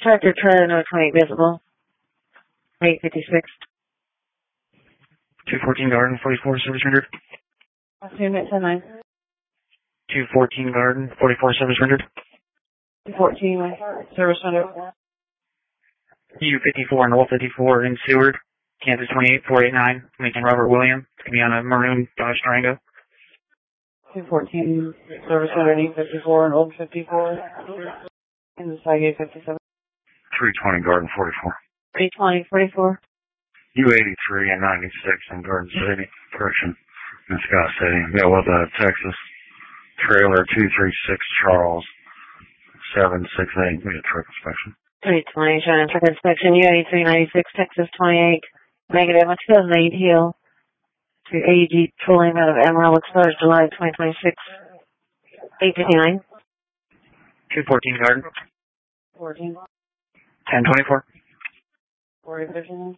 tractor trailer, no 28 visible. 856. 214 Garden, 44, service rendered. Assume it's a 9. 214 Garden, 44, service rendered. 214, service under. U54 North 54 in Seward, Kansas 28489, Lincoln Robert William. It's going to be on a maroon Dodge Durango. 214, service under E54 and Old 54. In the side 857. 320 Garden 44. 320, 44. U83 and 96 in Garden City, correction, in Scott City. Bellwether, Texas. Trailer 236 Charles 768. We had truck inspection. 320, China truck inspection, U83, 96, Texas 28. Negative, let's go lead hill to AEG tooling out of Amarillo Exposed, July 2026. 859. 214 Garden. 14. 1024. 40 vision.